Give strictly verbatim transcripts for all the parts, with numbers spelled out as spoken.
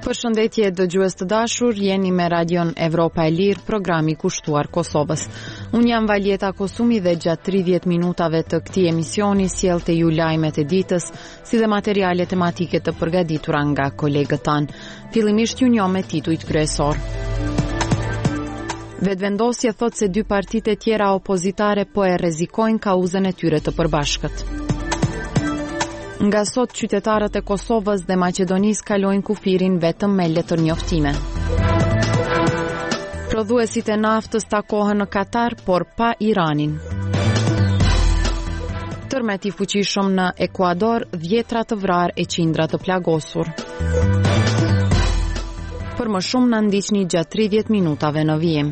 Përshëndetje dëgjues të dashur, jeni me Radion Evropa e Lirë, programi kushtuar Kosovës. Unë jam Valjeta Kosumi dhe gjatë tridhjetë minutave të këtij emisioni sjell te ju lajmet e ditës, si dhe materiale tematike të përgatitura nga kolegët tanë. Fillimisht ju njoh me titujt kryesor. Vetëvendosje thot se dy partitë e tjera opozitare po e rrezikojnë kauzën e tyre të përbashkët. Nga sot qytetarët e Kosovës dhe Maqedonisë kalojnë kufirin vetëm me letër njoftime. Prodhuesit e naftës takohen në Katar, por pa Iranin. Tërmet i fuqishëm në Ekuador, dhjetra të vrarë e qindra të plagosur. Për më shumë na ndiqni gjatë tridhjetë minutave në vijim.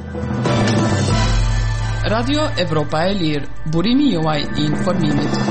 Radio Evropa e Lirë, burimi juaj i informimit.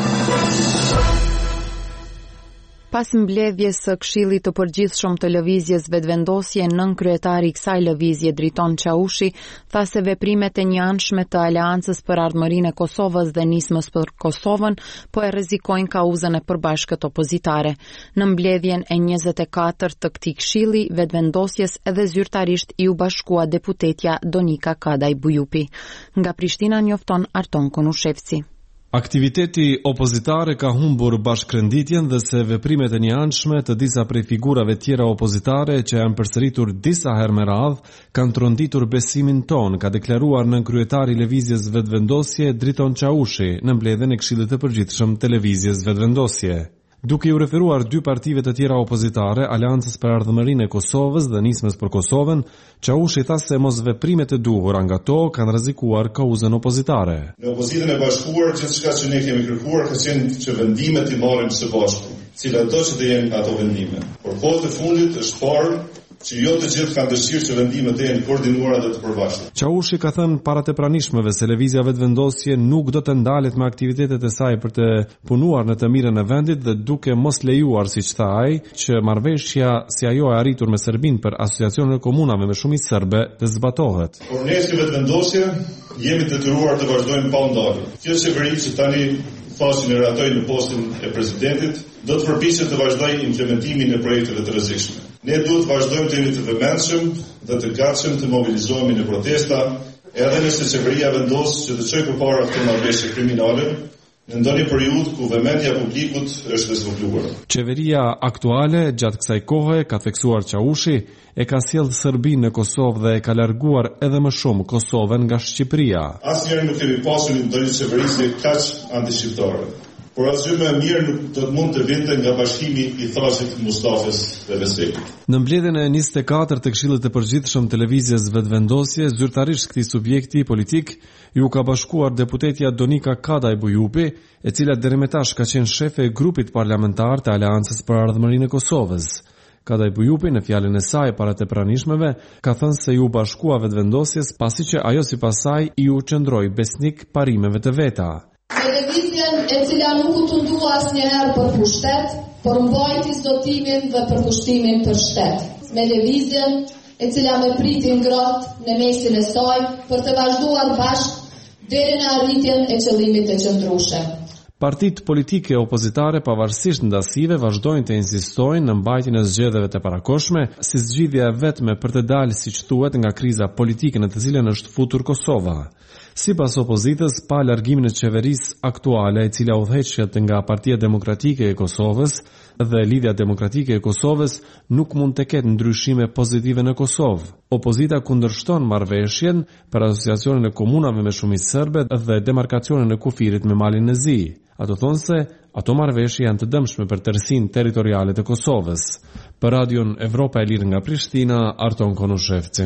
Pas mbledhjes së Këshillit të Përgjithshëm të Lëvizjes Vetëvendosje, nën kryetari i kësaj lëvizje Driton Çaushi tha se veprimet e njëanshme të Aleancës për Ardhmërinë e Kosovës dhe Nismës për Kosovën po e rrezikojnë kauzën e përbashkët opozitare. Në mbledhjen e njëzet e katër të këtij Këshilli Vetëvendosjes edhe zyrtarisht i u bashkua deputetja Donika Kadaj Bujupi. Nga Prishtina njofton Arton Konushevci. Aktiviteti opozitare ka humbur bashkërënditjen dhe se veprimet e njëanshme të disa prej figurave tjera opozitare që janë përsëritur disa herë me radhë kanë tronditur besimin ton, ka deklaruar nën kryetari i Lëvizjes Vetëvendosje Driton Çaushi në mbledhjen e Këshillit të Përgjithshëm të Lëvizjes Vetëvendosje. Duke u referuar dy partive të tjera opozitare, Aleancës për Ardhmërinë e Kosovës dhe Nismës për Kosovën, Çaushi tha se mosveprimet e duhura nga to kanë rrezikuar kauzën opozitare. Në opozitën e bashkuar, gjithçka që ne kemi kërkuar ka qenë që vendimet i marrim së bashku, cilat do që të jenë ato vendime. Por kohët e fundit është parë që jo të gjithë kanë dëshirë që vendimet e jenë koordinuara dhe të përbashkëta. Çaushi ka thënë para të pranishmëve se Lëvizja Vetëvendosje nuk do të ndalet me aktivitetet e saj për të punuar në të mirën e vendit dhe duke mos lejuar, siç tha ai, që marrëveshja si ajo e arritur me Serbinë për asociacionin e komunave me shumicë serbe të zbatohet. Por ne si Vetëvendosje jemi detyruar të vazhdojmë pa ndalje. Kjo qeveri që tani fasin e ratoj në postin e presidentit, do të përpiqet të vazhdojë implementimin e projekteve të rrezikshme. Ne duhet të vazhdojmë të jemi të vëmendshëm dhe të gatshëm të mobilizohemi në protesta, edhe nëse qeveria vendos që të çojë përpara këtë marrëveshje kriminale, në ndonjë periudhë ku vëmendja e publikut është zvogëluar. Qeveria aktuale gjatë kësaj kohe, ka theksuar Çaushi, e ka sjellë Serbinë në Kosovë dhe e ka larguar edhe më shumë Kosovën nga Shqipëria. Asnjëherë nuk kemi pasur ndonjë qeverisje kaq antishqiptare. Por asgjë më e mirë nuk do të mund të vinte nga bashkimi i thashit Mustafës dhe Vesekit. Në mbledhjen e njëzet e katër të Këshillit të Përgjithshëm të Lëvizjes Vetëvendosje, zyrtarisht këtij subjekti politik ju ka bashkuar deputetja Donika Kadaj Bujupi, e cila deri më tash ka qenë shefe e grupit parlamentar të Aleancës për Ardhmërinë e Kosovës. Kadaj Bujupi në fjalën e saj para të pranishmëve ka thënë se ju bashkua Vetëvendosjes pasi që ajo sipas saj i u qëndroi besnik parimeve të veta. Lëvizjen e cila nuk u tundua asnjëherë për pushtet, por mbajti zotimin dhe përkushtimin për shtet. Me lëvizjen e cila më priti ngrohtë në mesin e saj për të vazhduar bashkë deri në arritjen e qëllimit të qëndrueshëm. Partitë politike opozitare pavarësisht ndasive vazhdojnë të insistojnë në mbajtjen e zgjedhjeve të parakohshme si zgjidhja e vetme për të dalë, siç thuhet, nga kriza politike në të cilën është futur Kosova. Sipas opozitës, pa largimin e qeverisë aktuale, e cila udhëheqet nga Partia Demokratike e Kosovës dhe Lidhja Demokratike e Kosovës, nuk mund të ketë ndryshime pozitive në Kosovë. Opozita kundërshton marrëveshjen për asociacionin e komunave me shumicë serbe dhe demarkacionin e kufirit me Malin e Zi. Ato thonë se ato marrëveshje janë të dëmshme për tërësinë territoriale të Kosovës. Për Radion Evropa e Lirë nga Prishtina, Arton Konushevci.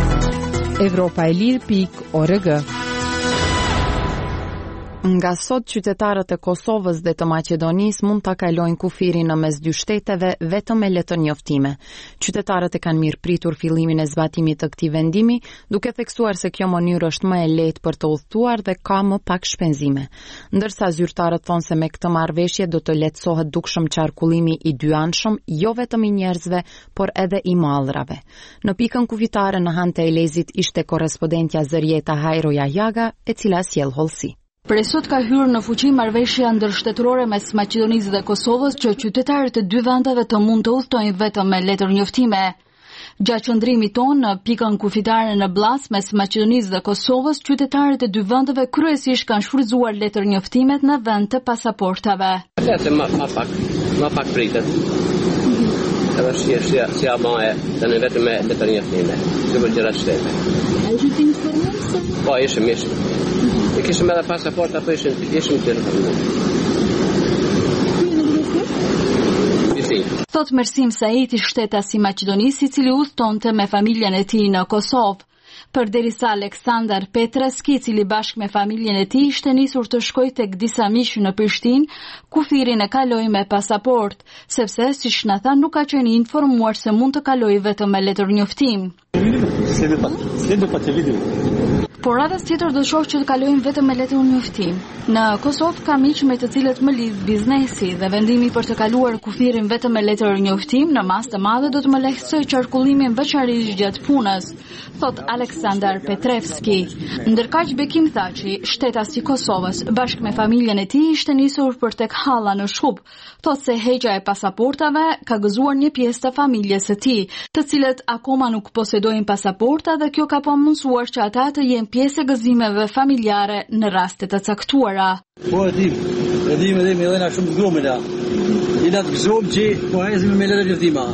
Evropa e Lirë pikë org. Nga sot qytetarët e Kosovës dhe të Maqedonisë mund ta kalojnë kufirin në mes dy shteteve vetëm me letër njoftime. Qytetarët e kanë mirëpritur fillimin e zbatimit të këtij vendimi, duke theksuar se kjo mënyrë është më e lehtë për të udhëtuar dhe ka më pak shpenzime. Ndërsa zyrtarët thonë se me këtë marrëveshje do të lehtësohet dukshëm qarkullimi i dyanshëm, jo vetëm i njerëzve, por edhe i mallrave. Në pikën kufitare në Han të Elezit ishte korrespondentja Zërieta Hajroja Jaga, e cila sjell hollësi. Prej sot ka hyrë në fuqi marrëveshja ndërshtetrore mes Maqedonisë dhe Kosovës që qytetarët e dy vendeve të mund të udhtojnë vetëm me letër njoftime. Gjatë qëndrimit tonë në pikën kufitare në Bllac mes Maqedonisë dhe Kosovës, qytetarët e dy vendeve kryesisht kanë shfrytzuar letër njoftimet në vend të pasaportave. Atë më më pak, më pak pritet. Edhe si si si ama e tani vetëm me letër njoftime. Sigurisht gjëra shtete. A ju keni informuar? Po, ishim ishim. Ne kishim edhe pasaport apo ishim ishim të Thot Mersim Saiti, shtetas i Maqedonisë, i cili udhtonte me familjen e tij në Kosovë. Përderisa Aleksandar Petreski, i cili bashkë me familjen e tij ishte nisur të shkojë tek disa miq në Prishtinë, kufirin e kaloi me pasaport, sepse siç na tha nuk ka qenë informuar se mund të kalojë vetëm me letër njoftim. Por radhës tjetër do të shoh që të kalojmë vetëm me letër njoftim. Në Kosovë ka miq me të cilët më lidh biznesi dhe vendimi për të kaluar kufirin vetëm me letër njoftim në masë të madhe do të më lehtësojë qarkullimin veçanërisht gjatë punës, thot Aleksandar Petrevski. Ndërkaq Bekim Thaçi, shtetas i Kosovës, bashkë me familjen e tij ishte nisur për tek halla në Shkup, thot se heqja e pasaportave ka gëzuar një pjesë të familjes së tij, të cilët akoma nuk posedojnë pasaporta dhe kjo ka pamundsuar që ata të jenë pjesë e gëzimeve familjare në raste të caktuara. Po e dim, e dim, e dim, edhe na shumë zgjumë la. I na gëzojmë që po hezim me letër njoftima.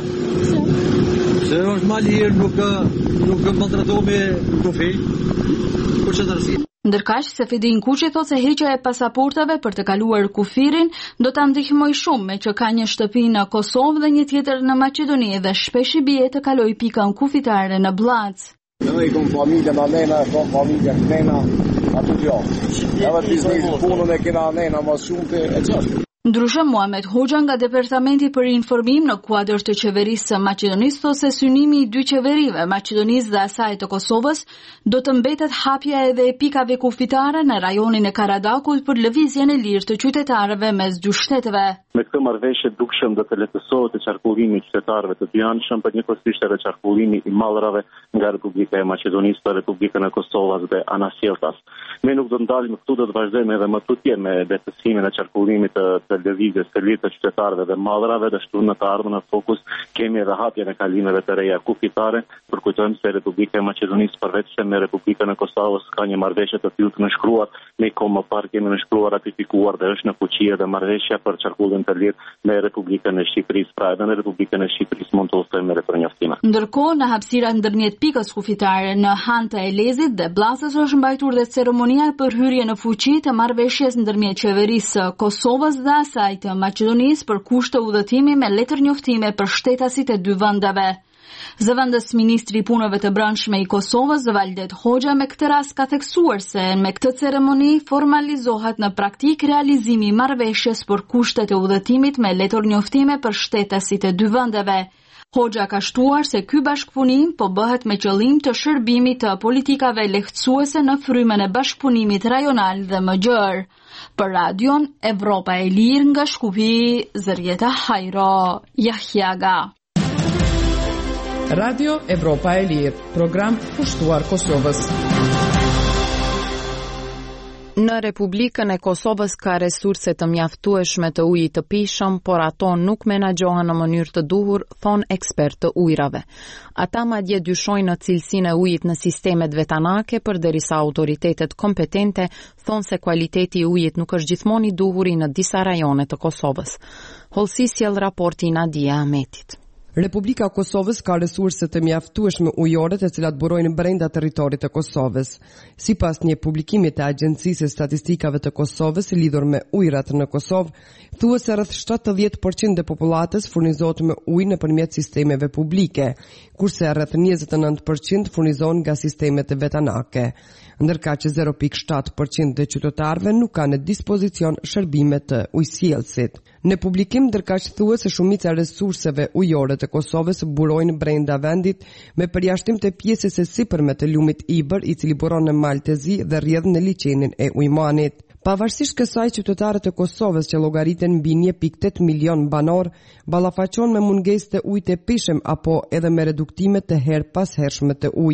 Se është më lirë, nuk nuk maltratohemi kufi. Kur çfarë rësi. Ndërkaq Sefedin Kuçi thot se heqja e pasaportave për të kaluar kufirin do ta ndihmojë shumë me që ka një shtëpi në Kosovë dhe një tjetër në Maqedoni dhe shpesh i bie të kalojë pikën kufitare në Bllac. Noi con famiglia ma nena, con famiglia nena, a tutti gli altri. Biznes punën e kena nena më shumë e çfarë. Ndryshe Muhamet Hoxha nga Departamenti për Informim në kuadër të qeverisë së Maqedonisë thosë se synimi i dy qeverive, Maqedonisë dhe asaj të Kosovës, do të mbetet hapja edhe e pikave kufitare në rajonin e Karadakut për lëvizjen e lirë të qytetarëve mes dy shteteve. Me këtë marrëveshje dukshëm do të lehtësohet qarkullimi i qytetarëve të dy anshëm për njëkohësisht edhe qarkullimi i mallrave nga Republika e Maqedonisë për Republikën e Kosovës dhe anasjelltas. Ne nuk do të ndalim këtu, do të vazhdojmë edhe më tutje me lehtësimin e qarkullimit të, të lëvizjes së lirë të qytetarëve dhe mallrave dhe shtu në të ardhmen në fokus kemi edhe hapjen e kalimeve të reja kufitare. Përkujtojmë se Republika e Maqedonisë përveç se me Republikën e Kosovës ka një marrëveshje të tillë të nënshkruar, ne kohë më parë kemi nënshkruar, ratifikuar dhe është në fuqi edhe marrëveshja për qarkullim të lirë me Republikën e Shqipërisë, pra edhe në Republikën e Shqipërisë mund të udhtojmë me letër njoftime. Ndërkohë, në hapësira ndërmjet pikës kufitare në Han të Elezit dhe Bllacës është mbajtur dhe ceremonia për hyrje në fuqi të marrëveshjes ndërmjet qeverisë së Kosovës dhe asaj të Maqedonisë për kushte udhëtimi me letër njoftime për shtetasit e dy vendeve. Zëvendës ministri i punëve të brendshme i Kosovës, Valdet Hoxha, me këtë rast ka theksuar se me këtë ceremoni formalizohet në praktik realizimi i marrëveshjes për kushtet e udhëtimit me letër njoftime për shtetasit e dy vendeve. Hoxha ka shtuar se ky bashkëpunim po bëhet me qëllim të shërbimit të politikave lehtësuese në frymën e bashkëpunimit rajonal dhe më gjerë. Për radion Evropa e Lirë nga Shkupi, Zërjeta Hajro, Jahjaga. Radio Evropa e Lirë, program pushtuar Kosovës. Në Republikën e Kosovës ka resurse të mjaftueshme të ujit të pijshëm, por ato nuk menaxhohen në mënyrë të duhur, thon ekspert të ujrave. Ata madje dyshojnë në cilësinë e ujit në sistemet vetanake, përderisa autoritetet kompetente thonë se kualiteti i ujit nuk është gjithmonë i duhuri në disa rajone të Kosovës. Hollësi sjell raporti Nadia Ahmetit. Republika e Kosovës ka resurse të mjaftueshme ujore të cilat burojnë brenda territorit të Kosovës. Sipas një publikimi të Agjencisë së Statistikave të Kosovës lidhur me ujërat në Kosovë, thuhet se rreth shtatëdhjetë përqind e popullatës furnizohet me ujë nëpërmjet sistemeve publike, kurse rreth njëzet e nëntë përqind furnizohen nga sistemet vetanake, ndërka që zero pikë shtatë përqind të qytetarëve nuk kanë në dispozicion shërbime të ujësjellësit. Në publikim ndërkaq thuhet se shumica e resurseve ujore të Kosovës burojnë brenda vendit me përjashtim të pjesës së sipërme të lumit Ibër, i cili buron në mal të zi dhe rrjedh në liçenin e Ujmanit. Pavarësisht kësaj, qytetarët e Kosovës që llogariten mbi një pikë tetë milion banor ballafaqohen me mungesë të ujit të pijshëm apo edhe me reduktime të her pas hershme të ujit.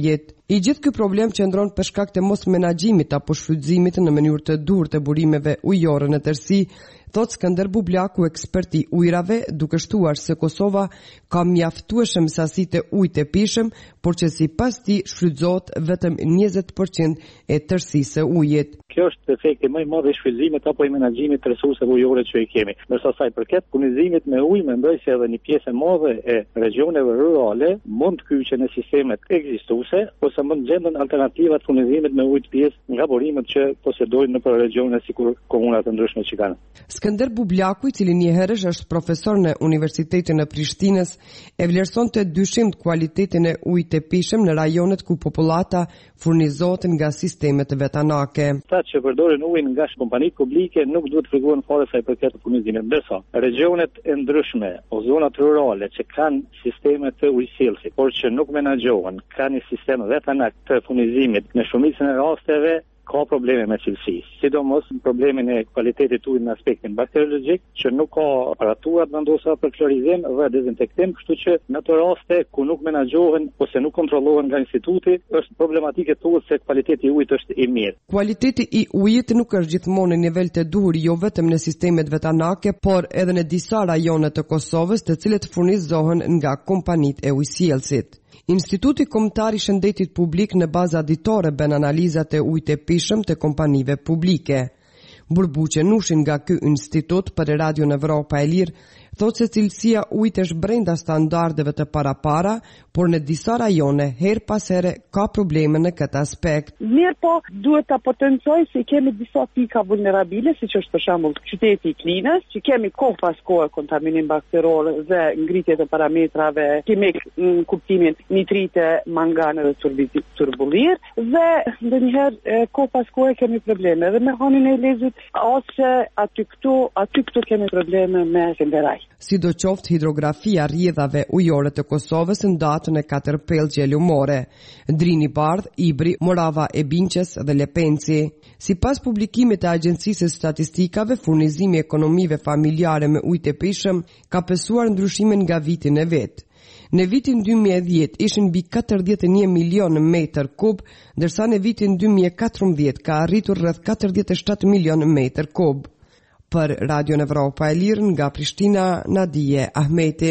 I gjithë ky problem qëndron për shkak të mos menaxhimit apo shfrytëzimit në mënyrë të durë të burimeve ujore në tërësi, thot Skënder Bublaku, ekspert i ujrave, duke shtuar se Kosova ka mjaftueshëm sasi të ujit të pishëm, por që sipas tij shfrytëzohet vetëm njëzet përqind e tërësisë së ujit. Kjo është efekti më i madh i shfrytëzimit apo i menaxhimit të resurseve ujore që i kemi. Ndërsa sa i përket punizimit me ujë, mendoj se edhe një pjesë e madhe e regioneve rurale mund të kyçen në sistemet ekzistuese ose mund gjenden alternativat punizimit me ujë të pjesë nga burimet që posedojnë në për regione sikur komunat të ndryshme që kanë. Skënder Bublaku, i cili një herësh është profesor në Universitetin e Prishtinës, e vlerëson të dyshim të kualitetin e ujit të pishëm në rajonet ku popullata furnizohet nga sistemet vetanake. Ata që përdorin ujin nga kompanitë publike nuk duhet frikëzohen fare sa i përket furnizimit. Ndërsa regionet e ndryshme o zonat rurale që kanë sisteme të ujësillësit, por që nuk menaxhohen, kanë një sistem vetanak të furnizimit, në shumicën e rasteve ka probleme me cilësisë, sidomos problemin e kualitetit të ujit në aspektin bakteriologjik, që nuk ka aparaturat vendosa për klorizim dhe dezinfektim, kështu që në ato raste ku nuk menaxhohen ose nuk kontrollohen nga instituti, është problematike thuhet se kualiteti i ujit është i mirë. Kualiteti i ujit nuk është gjithmonë në nivel të duhur jo vetëm në sistemet vetanake, por edhe në disa rajone të Kosovës, të cilët furnizohen nga kompanitë e ujësjellësit. Instituti Kombëtar i Shëndetit Publik në bazë ditore bën analizat e ujit të pishëm të kompanive publike. Burbuqe Nushin nga ky institut për Radio Evropa e Lirë thotë se cilësia ujit është brenda standardeve të parapara, por në disa rajone her pas here ka probleme në këtë aspekt. Mirë po, duhet ta potencoj se kemi disa pika vulnerabile, siç është për shembull qyteti i Klinës, që kemi kohë pas kohë kontaminim bakterior dhe ngritje të parametrave kimik në kuptimin nitrite, mangane dhe turbullir, dhe ndonjëherë kohë pas kohë kemi probleme dhe me hanin e lezit ose aty këtu, aty këtu kemi probleme me qenderaj. Sidoqoftë, hidrografia rrjedhave ujore të Kosovës ndahet në katër pellgje lumore: Drini Bardh, Ibri, Morava e Binqes dhe Lepenci. Sipas publikimit të Agjencisë së Statistikave, furnizimi i ekonomive familjare me ujë të pishëm ka pësuar ndryshimin nga viti në vit. Në vitin dy mijë e dhjetë ishin mbi katërdhjetë e një milion metër kub, ndërsa në vitin dy mijë e katërmbëdhjetë ka arritur rreth katërdhjetë e shtatë milion metër kub. Për Radio Evropa e Lirë nga Prishtina, Nadije Ahmeti.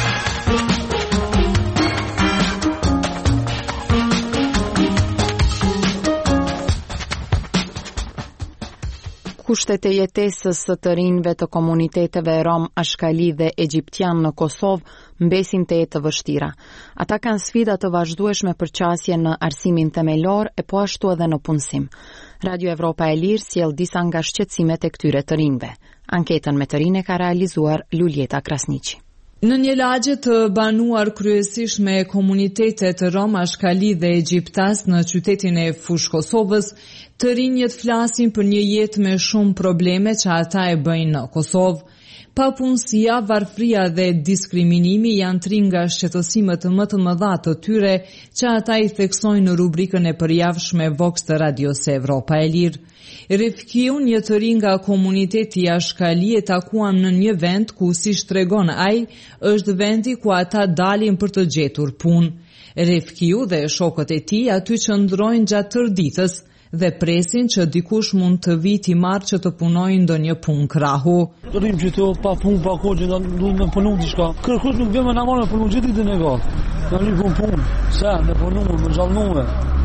Kushtet e jetesës së të rinjve të komuniteteve rom, ashkali dhe egjiptian në Kosovë mbesin të jetë të vështira. Ata kanë sfida të vazhdueshme për qasje në arsimin themelor e po ashtu edhe në punësim. Radio Evropa e Lirë sjell disa nga shqetësimet e këtyre të rinjve. Anketën me të rinë ka realizuar Luljeta Krasniqi. Në një lagje të banuar kryesisht me komunitetet rom, ashkali dhe egjiptas në qytetin e Fush Kosovës, të rinjët flasin për një jetë me shumë probleme që ata e bëjnë në Kosovë. Papunësia, varfria dhe diskriminimi janë tri nga shqetësimet më të mëdha të tyre që ata i theksojnë në rubrikën e përjavshme Vox të Radios Evropa e Lirë. Refkiu, një të rinj nga komuniteti ashkali, e takuam në një vend ku, si tregon ai, është vendi ku ata dalin për të gjetur punë. Refkiu dhe shokët e tij aty qëndrojnë gjatë tërë ditës dhe presin që dikush mund të vi t'i marrë që të punojnë ndonjë punë krahu. Rrim që të pa punë, pa kohë, që duhet me punu diçka. Kërkush nuk vjen me na marrë me punu gjithë ditën e gatë. Na li pun punë, sa me punu, me xhallnume.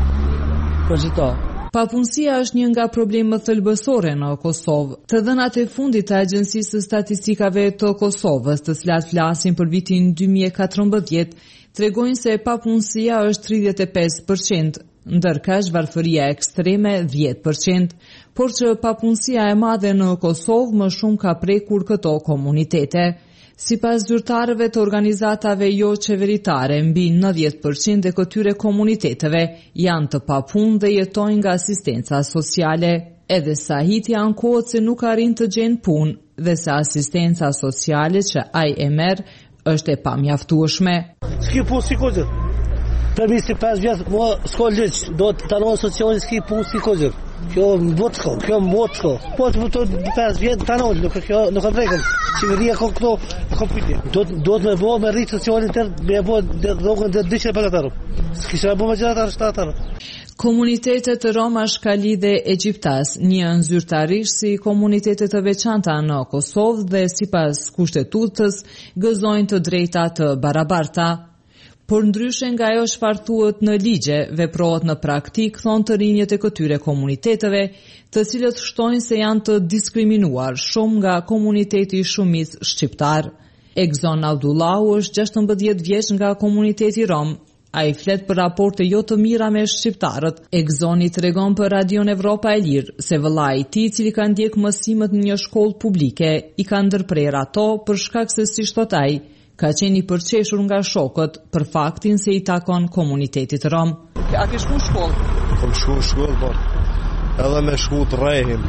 Për çita. Papunësia është një nga problemet thelbësore në Kosovë. Të dhënat e fundit të Agjencisë së Statistikave të Kosovës, të cilat flasin për vitin dy mijë e katërmbëdhjetë, tregojnë se papunësia është tridhjetë e pesë përqind, ndërka zhvarfëria ekstreme dhjetë përqind, por që papunësia e madhe në Kosovë më shumë ka prekur këto komunitete. Sipas zyrtarëve të organizatave jo qeveritare, mbi nëntëdhjetë përqind e këtyre komuniteteve janë të papunë dhe jetojnë nga asistenca sociale. Edhe sa hitja ankohet se nuk arrin të gjenë punë dhe se asistenca sociale që ai e merr është e pamjaftueshme. S'ki punë si kozër. Për njëzet e pesë vjetë, mua s'ka liq, do të tanohen sociale, s'ki punë si kozër. Kjo mbot ko, kjo mbot ko. Po të mëto pesë vjet tani nuk kjo nuk ka drejtën. Qeveria ka këto ka pyetje. Do do të më bëj me rrit socialin tër, më bëj rrogën të dyshë pagatarë. S'kisha bëu më gjëra të shtatarë. Komunitetet Roma, Shkali dhe Egjiptas njihen zyrtarisht si komunitete të veçanta në Kosovë dhe sipas kushtetutës gëzojnë të drejta të barabarta. Por ndryshe nga ajo çfarë thuhet në ligje, veprohet në praktik, thonë të rinjët e këtyre komuniteteve, të cilët shtojnë se janë të diskriminuar shumë nga komuniteti i shumicë shqiptar. Egzon Abdullahu është gjashtëmbëdhjetë vjeç nga komuniteti rom. Ai flet për raporte jo të mira me shqiptarët. Egzoni tregon për Radion Evropa e Lirë se vëllai i tij, i cili ka ndjek mësimet në një shkollë publike, i ka ndërprer ato për shkak se, si thot ai, ka qenë i përqeshur nga shokët për faktin se i takon komunitetit rom. A ke shku shkollë? Kam shku shkollë, po. Edhe me shku të rejhim.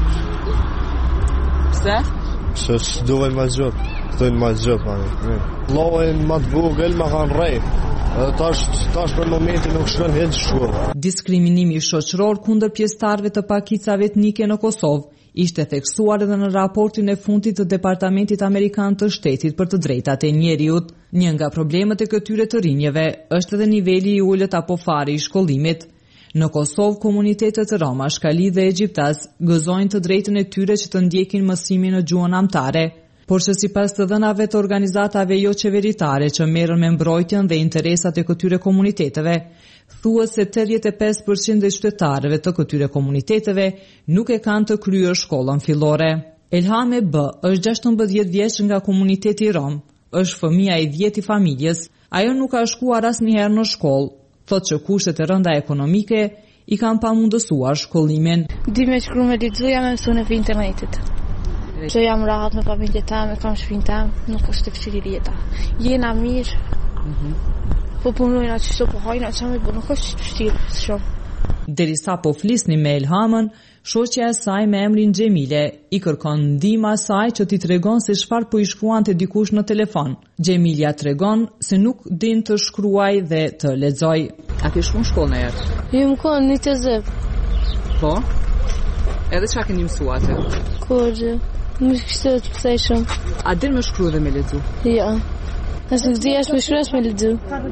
Pse? Se s'duhen ma gjëtë. Këtojnë ma gjëtë, ma. Lojnë ma të Google, ma kanë rejhë. Edhe tash, tash për momentin nuk shkën heqë shkollë. Diskriminimi shoqëror kundër pjesëtarëve të pakicave etnike në Kosovë ishte theksuar edhe në raportin e fundit të Departamentit Amerikan të Shtetit për të drejtat e njeriut. Një nga problemet e këtyre të rinjeve është edhe niveli i ulët apo fari i shkollimit. Në Kosovë, komunitetet Roma, Shkali dhe Egjiptas gëzojnë të drejtën e tyre që të ndjekin mësimin në gjuhën amtare, por që sipas të dhënave të organizatave jo qeveritare që merren me mbrojtjen dhe interesat e këtyre komuniteteve, thuhet se tetëdhjetë e pesë përqind e qytetarëve të këtyre komuniteteve nuk e kanë të kryer shkollën fillore. Elhame B është gjashtëmbëdhjetë vjeç nga komuniteti rom, është fëmia e dhjetë i familjes. Ajo nuk ka shkuar asnjëherë në shkollë, thotë që kushtet e rënda ekonomike i kanë pamundësuar shkollimin. Di me shkruaj me lexuja me mësuar në internetit. Që jam rahat me familjen time, kam shtëpinë time, nuk është vështirë jeta. Jena mirë. Mhm. Po punojnë atë që po hajnë atë që nuk është vështirë shumë. Derisa po flisni me Elhamën, shoqja e saj me emrin Xhemile i kërkon ndihmë asaj që t'i tregon se çfarë po i shkruante dikush në telefon. Xhemilia tregon se nuk din të shkruaj dhe të lexoj. A ke shkuar në shkollë ndonjëherë? Jo, më kanë një të zë. Po? Edhe çka keni mësuar atë? Kurrë. Nuk kishte të pësej shumë. A din me shkru dhe me lexu? Ja. Nëse nuk dihesh me shkru, me lexu.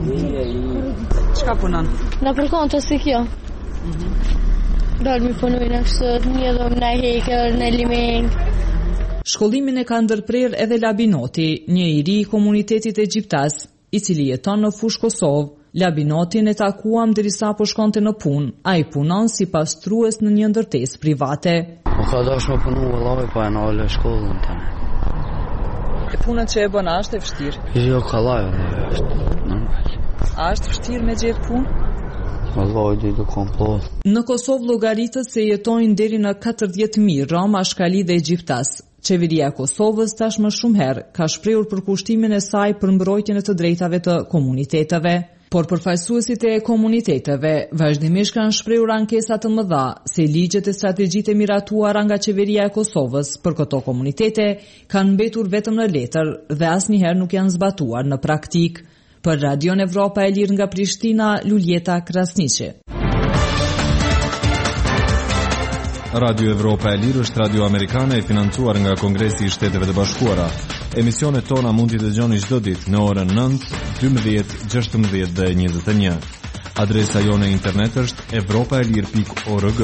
Çka punon? Na përkon të si kjo. Dalë mi punoj në kështë, një dhëm në hekër, në limeng. Shkollimin e ka ndërprer edhe Labinoti, një i ri i komunitetit egjiptas, i cili jeton në fushë Kosovë. Labinotin e takuam derisa po shkonte në punë. Ai punon si pastrues në një ndërtesë private. Më ka dash me punu vëllai, po e nalë shkollën tani. E punën që e bën është e vështirë? Jo, kallaj, është normal. A është vështirë me gjetë punë? Vëllai di do komplet. Në Kosovë llogaritet se jetojnë deri në katërdhjetë mijë Roma, Shkali dhe Egjiptas. Qeveria e Kosovës tashmë shumë herë ka shprehur përkushtimin e saj për mbrojtjen e të drejtave të komuniteteve. Por përfaqësuesit e komuniteteve vazhdimisht kanë shprehur ankesa të mëdha se ligjet e strategjitë e miratuara nga qeveria e Kosovës për këto komunitete kanë mbetur vetëm në letër dhe asnjëherë nuk janë zbatuar në praktik. Për Radion Evropa e Lirë nga Prishtina, Luljeta Krasniqi. Radio Evropa e Lirë është radio amerikane e financuar nga Kongresi i Shteteve të Bashkuara. Emisionet tona mund t'i dëgjoni çdo ditë në orën nëntë, dymbëdhjetë, gjashtëmbëdhjetë dhe njëzet e një. Adresa jone internet është evropaelir pikë org.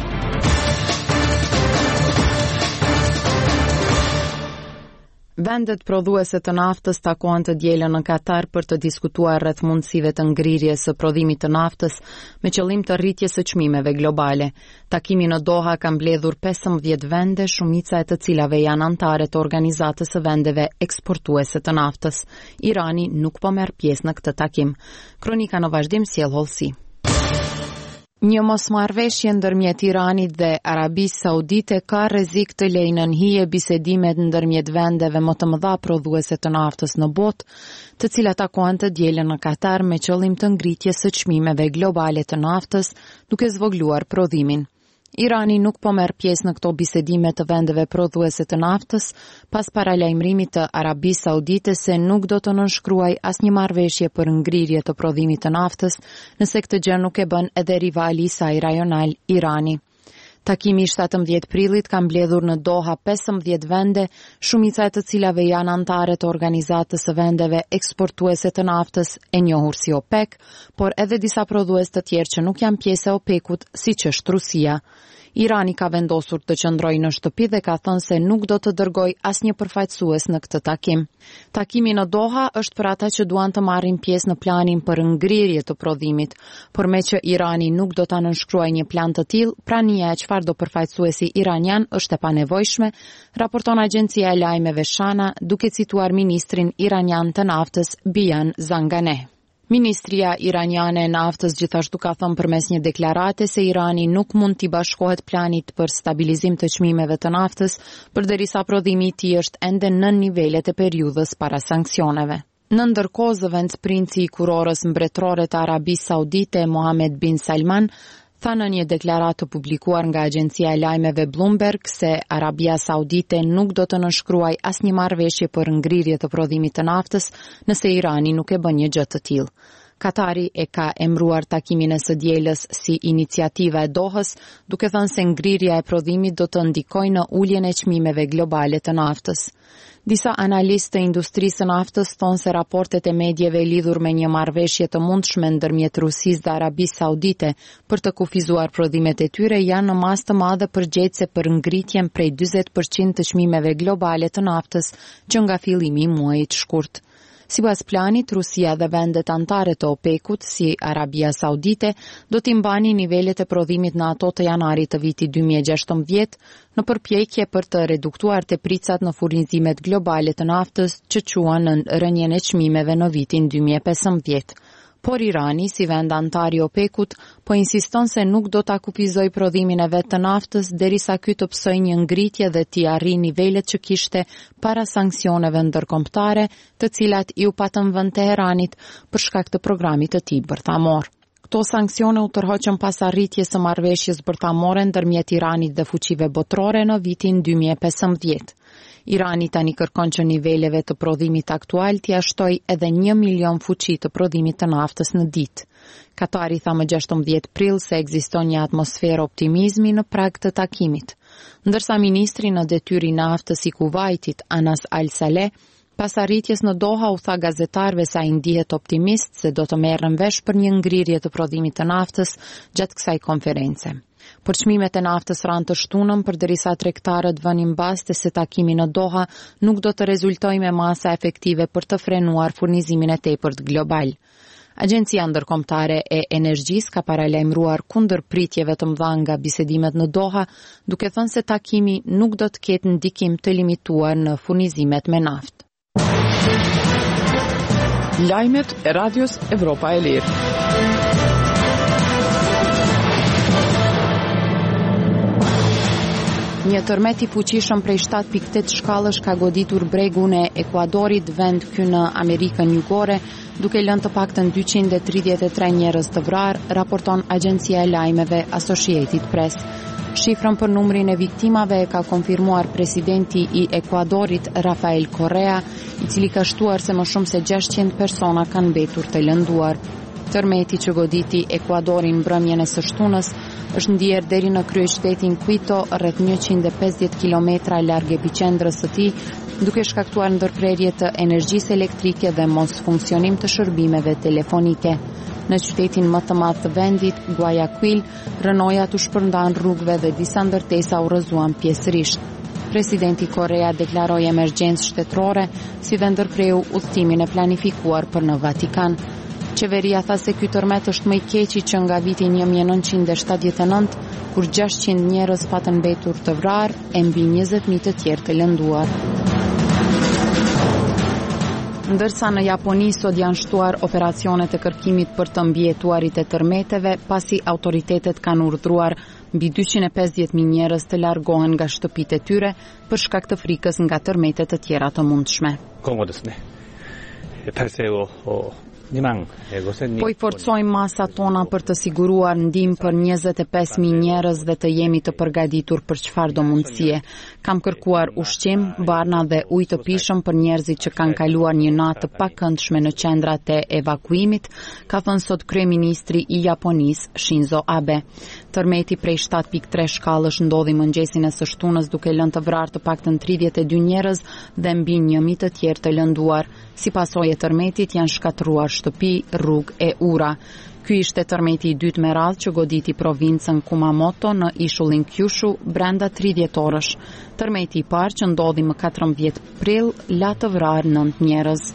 Vendet prodhuese të naftës takuan të dielën në Katar për të diskutuar rreth mundësive të ngrirjes së prodhimit të naftës me qëllim të rritjes së çmimeve globale. Takimi në Doha ka mbledhur pesëmbëdhjetë vende, shumica e të cilave janë anëtare të Organizatës së Vendeve Eksportuese të Naftës. Irani nuk po merr pjesë në këtë takim. Kronika në vazhdim sjell hollësi. Një mosmarrveshje ndërmjet Iranit dhe Arabisë Saudite ka rrezik të lejë në hije bisedimet ndërmjet vendeve më të mëdha prodhuese të naftës në botë, të cilat takuan të dielën në Katar me qëllim të ngritjes së çmimeve globale të naftës, duke zvogluar prodhimin. Irani nuk po merr pjesë në këto bisedime të vendeve prodhuese të naftës, pas paralajmërimit të Arabisë Saudite se nuk do të nënshkruaj asnjë marrëveshje për ngrirje të prodhimit të naftës, nëse këtë gjë nuk e bën edhe rivali i saj rajonal, Irani. Takimi i shtatëmbëdhjetë prillit ka mbledhur në Doha pesëmbëdhjetë vende, shumica e të cilave janë anëtare të organizatës së vendeve eksportuese të naftës e njohur si OPEC, por edhe disa prodhues të tjerë që nuk janë pjesë e OPEC-ut, siç është Rusia. Irani ka vendosur të qëndrojë në shtëpi dhe ka thënë se nuk do të dërgojë asnjë përfaqësues në këtë takim. Takimi në Doha është për ata që duan të marrin pjesë në planin për ngrirje të prodhimit, por me që Irani nuk do ta nënshkruajë një plan të tillë, prania e çfarë do përfaqësuesi iranian është e panevojshme, raporton agjencia e lajmeve Shana, duke cituar ministrin iranian të naftës Bijan Zanganeh. Ministria iraniane e naftës gjithashtu ka thënë përmes një deklarate se Irani nuk mund t'i bashkohet planit për stabilizim të çmimeve të naftës, përderisa prodhimi i tij është ende nën nivelet e periudhës para sanksioneve. Në ndërkohë, zëvendës princi i kurorës mbretërore të Arabisë Saudite Mohammed bin Salman tha në një deklaratë publikuar nga agjencia e lajmeve Bloomberg se Arabia Saudite nuk do të nënshkruajë asnjë marrëveshje për ngrirje të prodhimit të naftës nëse Irani nuk e bën një gjë të tillë. Katari e ka emruar takimin e së dielës si iniciativa e Dohës, duke thënë se ngrirja e prodhimit do të ndikojë në uljen e çmimeve globale të naftës. Disa analistë të industrisë së naftës thonë se raportet e medjeve lidhur me një marrëveshje të mundshme ndërmjet Rusisë dhe Arabisë Saudite për të kufizuar prodhimet e tyre janë në masë të madhe përgjegjëse për ngritjen prej njëzet përqind të çmimeve globale të naftës që nga fillimi i muajit shkurt. Sipas planit, Rusia dhe vendet anëtare të OPEC-ut, si Arabia Saudite, do t'i mbani nivelet e prodhimit në ato të janarit të vitit dy mijë e gjashtëmbëdhjetë në përpjekje për të reduktuar tepricat në furnizimet globale të naftës që quan në rënien e çmimeve në vitin dy mijë e pesëmbëdhjetë. Por Irani, si vend antar i OPEC-ut, po insiston se nuk do ta kufizojë prodhimin e vet të naftës derisa ky të psojë një ngritje dhe t'i arrijë nivelet që kishte para sanksioneve ndërkombëtare, të cilat i u patën vend Teheranit për shkak të programit të tij bërthamor. Këto sanksione u tërhoqën pas arritjes së marrëveshjes bërthamore ndërmjet Iranit dhe fuqive botërore në vitin dy mijë e pesëmbëdhjetë. Irani tani kërkon që niveleve të prodhimit aktual t'i ashtojë edhe një milion fuqi të prodhimit të naftës në ditë. Katari tha më gjashtëmbëdhjetë prill se ekziston një atmosferë optimizmi në prag të takimit, ndërsa ministri në detyrë i naftës i Kuvajtit, Anas Al Saleh, pas arritjes në Doha u tha gazetarëve se ai ndihet optimist se do të merren vesh për një ngrirje të prodhimit të naftës gjatë kësaj konference. Por çmimet e naftës ranë të shtunën përderisa tregtarët vënin baste se takimi në Doha nuk do të rezultojë me masa efektive për të frenuar furnizimin e tepërt global. Agjencia Ndërkombëtare e Energjisë ka paralajmëruar kundër pritjeve të mëdha nga bisedimet në Doha, duke thënë se takimi nuk do të ketë ndikim të limituar në furnizimet me naftë. Lajmet e Radios Evropa e Lirë. Një tërmet i fuqishëm prej shtat pikë tetë shkallësh ka goditur bregun e Ekuadorit, vend ky në Amerikën Jugore, duke lënë të paktën dyqind e tridhjetë e tre njerëz të vrarë, raporton agjencia e lajmeve Associated Press. Shifrën për numrin e viktimave e ka konfirmuar presidenti i Ekuadorit, Rafael Correa, i cili ka shtuar se më shumë se gjashtëqind persona kanë mbetur të lënduar. Tërmeti që goditi Ekuadorin mbrëmjen e së shtunës është ndier deri në kryeqytetin Quito, rreth njëqind e pesëdhjetë kilometra larg epiqendrës së tij, duke shkaktuar ndërprerje të energjisë elektrike dhe mos funksionim të shërbimeve telefonike. Në qytetin më të madh të vendit, Guayaquil, rënojat u shpërndan rrugëve dhe disa ndërtesa u rrëzuan pjesërisht. Presidenti Correa deklaroi emergjencë shtetërore si dhe ndërpreu udhëtimin e planifikuar për në Vatikan. Qeveria tha se ky tërmet është më i keqi që nga viti një mijë e nëntëqind e shtatëdhjetë e nëntë, kur gjashtëqind njerëz patën mbetur të vrarë e mbi njëzet mijë të tjerë të lënduar. Ndërsa në Japoni sot janë shtuar operacionet e kërkimit për të mbijetuarit e tërmeteve, pasi autoritetet kanë urdhëruar mbi dyqind e pesëdhjetë mijë njerëz të largohen nga shtëpitë e tyre për shkak të frikës nga tërmetet të tjera të mundshme. Po i forcojmë masat tona për të siguruar ndihmë për njëzet e pesë mijë njerëz dhe të jemi të përgatitur për çfarë do mundësie. Kam kërkuar ushqim, barna dhe ujë të pishëm për njerëzit që kanë kaluar një natë të pakëndshme në qendrat e evakuimit, ka thënë sot kryeministri i Japonisë Shinzo Abe. Tërmeti prej shtat pikë tre shkallësh ndodhi mëngjesin e së shtunës duke lënë të vrarë të paktën tridhjetë e dy njerëz dhe mbi një mijë të tjerë të lënduar. Si pasojë e tërmetit janë shkatruar shtëpi, rrugë e ura. Ky ishte tërmeti i dytë me radhë që goditi provincën Kumamoto në ishullin Kyushu brenda tridhjetë orësh. Tërmeti i parë që ndodhi më katërmbëdhjetë prill la të vrarë nëntë njerëz.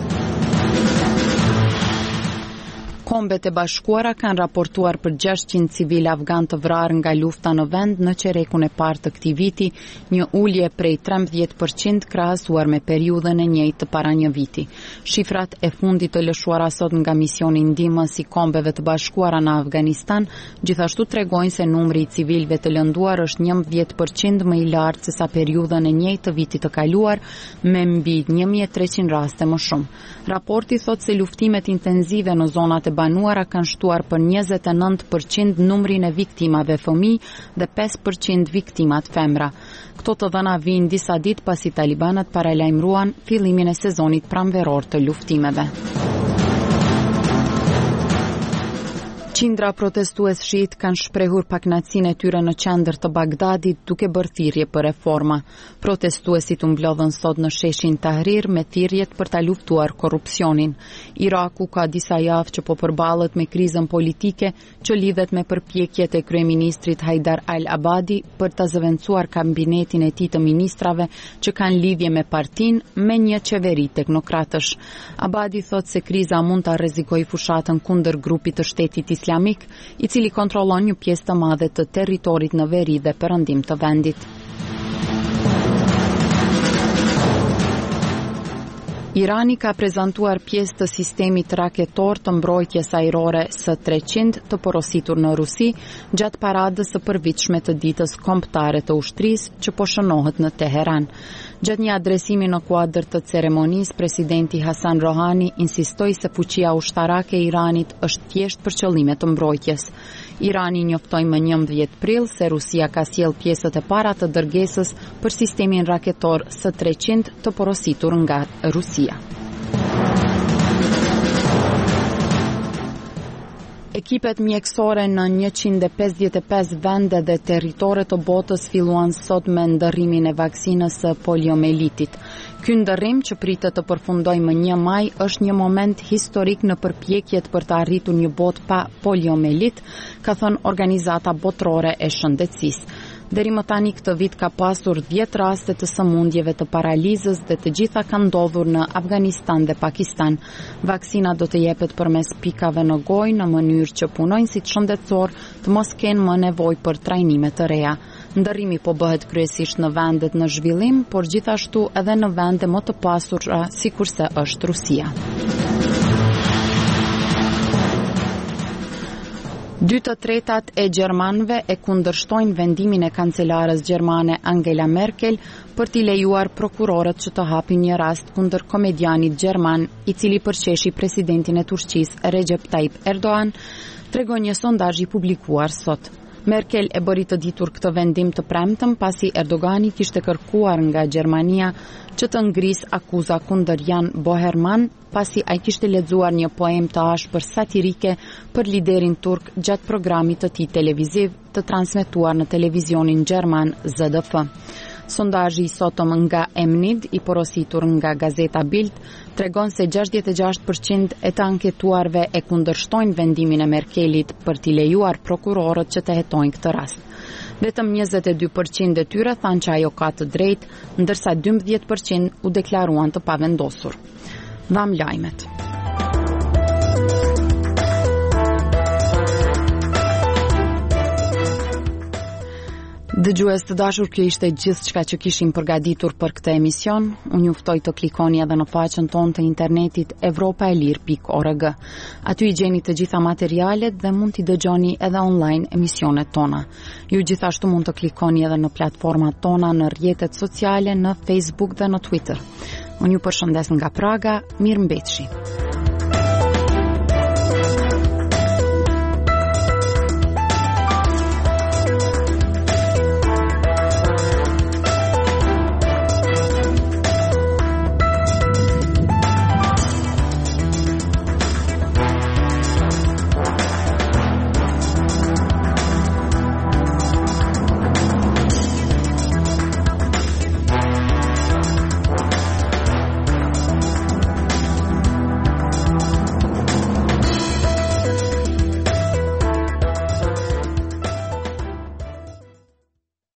Kombet e Bashkuara kanë raportuar për gjashtëqind civil afgan të vrarë nga lufta në vend në qerekun e parë të këtij viti, një ulje prej trembëdhjetë përqind krahasuar me periudhën e njëjtë të para një viti. Shifrat e fundit të lëshuara sot nga misioni ndihmës i Kombeve të Bashkuara në Afganistan gjithashtu tregojnë se numri i civilëve të lënduar është njëmbëdhjetë përqind më i lartë se sa periudhën e njëjtë të vitit të kaluar, me mbi një mijë e treqind raste më shumë. Raporti thotë se luftimet intenzive në zonat e banuara kanë shtuar për njëzet e nëntë përqind numrin e viktimave fëmijë dhe pesë përqind viktimat femra. Këto të dhëna vijnë disa ditë pasi talibanët paralajmëruan fillimin e sezonit pranveror të luftimeve. Qindra protestues shiit kanë shprehur pakënaqësinë e tyre në qendër të Bagdadit duke bërë thirrje për reforma. Protestuesit u mblodhën sot në sheshin Tahrir me thirrjet për ta luftuar korrupsionin. Iraku ka disa javë që po përballet me krizën politike që lidhet me përpjekjet e kryeministrit Haidar al-Abadi për ta zëvendësuar kabinetin e tij të ministrave që kanë lidhje me partinë me një qeveri teknokratësh. Abadi thotë se kriza mund ta rrezikojë fushatën kundër grupit të shtetit islamik, i cili kontrollon një pjesë të madhe të territorit në veri dhe perëndim të vendit. Irani ka prezantuar pjesë të sistemit raketor të mbrojtjes ajrore S treqind të porositur në Rusi gjatë paradës së përvitshme të ditës kombëtare të ushtrisë që po shënohet në Teheran. Gjatë një adresimi në kuadër të ceremonisë, presidenti Hasan Rohani insistoi se fuqia ushtarake e Iranit është thjesht për qëllime të mbrojtjes. Irani njoftoi më njëmbëdhjetë prill se Rusia ka sjellë pjesët e para të dërgesës për sistemin raketor S treqind të porositur nga Rusia. Ekipet mjekësore në njëqind e pesëdhjetë e pesë vende dhe territore të botës filluan sot me ndërrimin e vaksinës së poliomelitit. Ky ndërrim, që pritet të përfundojë më një maj, është një moment historik në përpjekjet për të arritur një botë pa poliomelit, ka thënë Organizata Botërore e Shëndetësisë. Deri më tani këtë vit ka pasur dhjetë raste të sëmundjeve të paralizës dhe të gjitha kanë ndodhur në Afganistan dhe Pakistan. Vaksina do të jepet përmes pikave në gojë në mënyrë që punojnësit shëndetësor të mos kenë më nevojë për trajnime të reja. Ndërrimi po bëhet kryesisht në vendet në zhvillim, por gjithashtu edhe në vende më të pasura sikurse është Rusia. Dy të tretat e gjermanëve e kundërshtojnë vendimin e kancelares gjermane Angela Merkel për t'i lejuar prokurorët që të hapin një rast kundër komedianit gjerman i cili përqeshi presidentin e Turqisë Recep Tayyip Erdogan, tregon një sondazh i publikuar sot. Merkel e bëri të ditur këtë vendim të premtëm pasi Erdogani kishte kërkuar nga Gjermania që të ngrisë akuza kundër Jan Boherman pasi ai kishte lexuar një poem të ashpër satirike për liderin turk gjatë programit të tij televiziv të transmetuar në televizionin gjerman Z D F. Sondazhi i sotëm nga Emnid, i porositur nga gazeta Bild, tregon se gjashtëdhjetë e gjashtë përqind e të anketuarve e kundërshtojnë vendimin e Merkelit për t'i lejuar prokurorët që të hetojnë këtë rast. Vetëm njëzet e dy përqind e tyre thanë që ajo ka të drejtë, ndërsa dymbëdhjetë përqind u deklaruan të pavendosur. Dham lajmet. Dëgjues të dashur, kjo ishte gjithçka që kishim përgatitur për këtë emision. Unë ju ftoj të klikoni edhe në faqen tonë të internetit europa e lir pikë org. Aty i gjeni të gjitha materialet dhe mund t'i dëgjoni edhe online emisionet tona. Ju gjithashtu mund të klikoni edhe në platformat tona në rrjetet sociale, në Facebook dhe në Twitter. Unë ju përshëndes nga Praga, mirëmbëjtje.